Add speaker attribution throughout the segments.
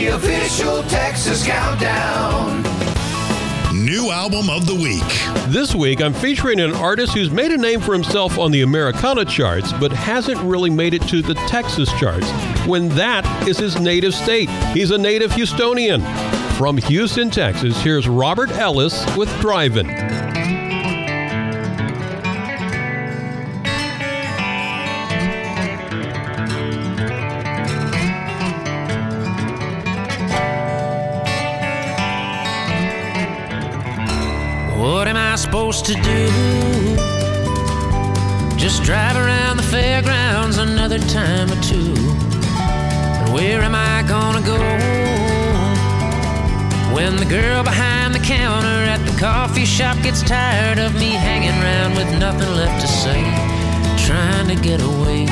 Speaker 1: the official Texas Countdown.
Speaker 2: New album of the week.
Speaker 3: This week, I'm featuring an artist who's made a name for himself on the Americana charts, but hasn't really made it to the Texas charts, when that is his native state. He's a native Houstonian. From Houston, Texas, here's Robert Ellis with Drivin'.
Speaker 4: What am I supposed to do? Just drive around the fairgrounds another time or two? And where am I gonna go when the girl behind the counter at the coffee shop gets tired of me hanging around with nothing left to say, trying to get away?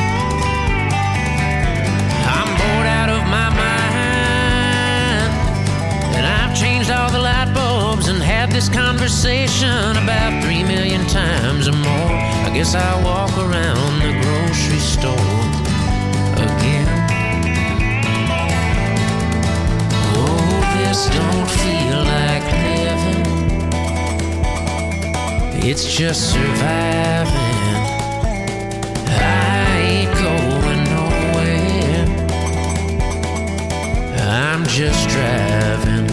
Speaker 4: I'm bored out of my mind, and I've changed all the light bulbs and had this conversation about 3 million times or more. I guess I'll walk around the grocery store again. Oh, this don't feel like living, it's just surviving. I ain't going nowhere, I'm just driving.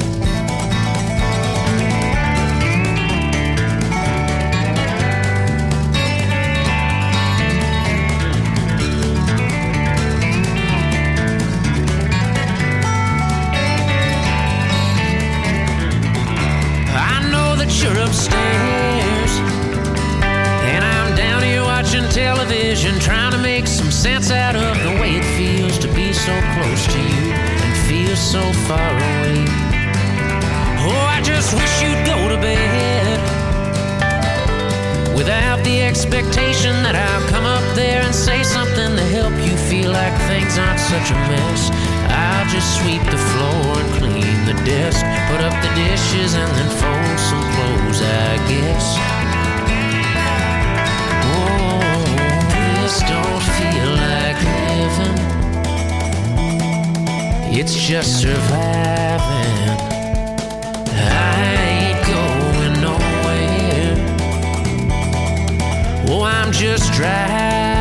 Speaker 4: You're upstairs, and I'm down here watching television, trying to make some sense out of the way it feels to be so close to you and feel so far away. Oh, I just wish you'd go to bed without the expectation that I'll come up there and say something to help you feel like things aren't such a mess. I'll just sweep the floor and clean the desk, put up the dishes and then fold some clothes, I guess. Oh, this don't feel like living, it's just surviving. I ain't going nowhere, oh, I'm just driving.